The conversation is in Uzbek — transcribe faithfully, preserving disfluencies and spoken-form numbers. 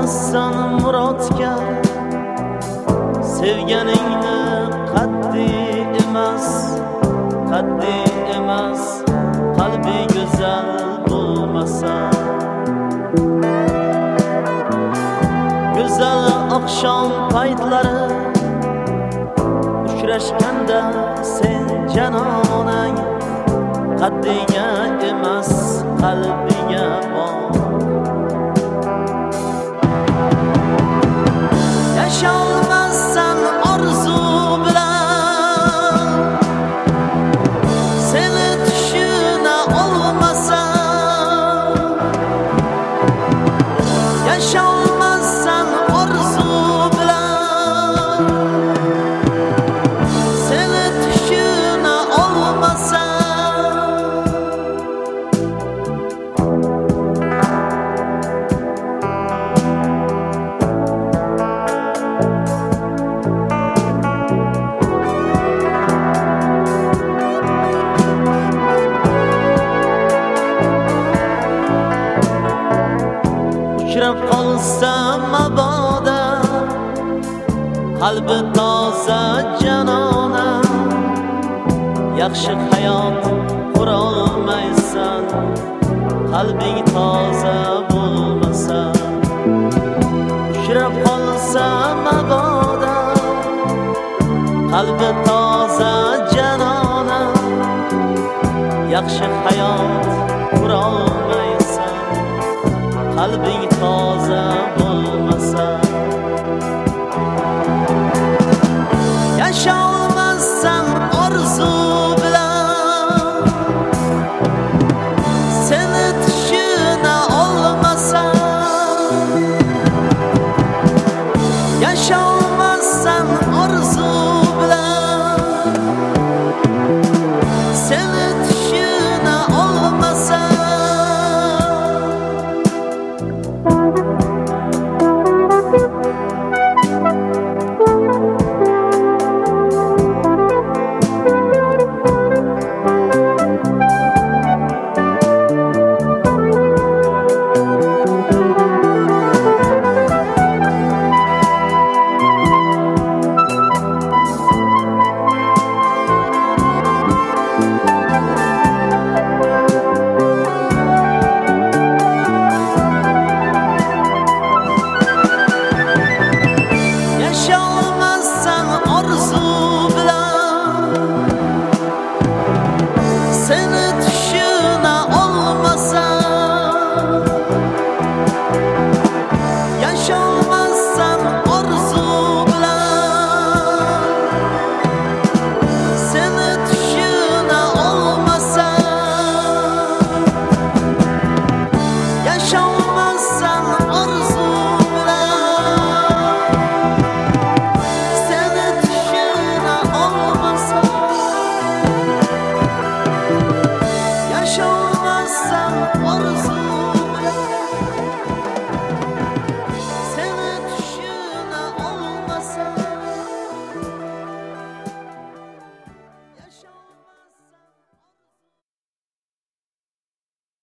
olmazsan murodga, sevganingni qat'iy emas, qat'iy emas, qalbi go'zal bo'lmasa. Go'zal oqshom paytlari uchrashganda sen janonang, qaddiga emas qalbiga bor. Yasholmassan orzu bilan, seni tushuna olmasam. Yasholmassan orzu bilan, seni tushuna olmasam. Uchrab qolsam mabodo, qalbi toza janona, yaxshi hayot qurolmaysan, qalbing toza bo'lmasa. Uchrab qolsam mabodo, qalbi toza janona, yaxshi hayot qurolmaysan, qalbing toza bo'lmasa. Yasholmassan orzu bilan, seni tushuna olmasam. Yasholmassan orzu bilan, seni tushuna olmasam. Yasholmassan orzu bilan, seni tushuna olmasam. Yasholmassan orzu bilan, seni tushuna olmasam. Yasholmassan orzu Yasholmassan orzu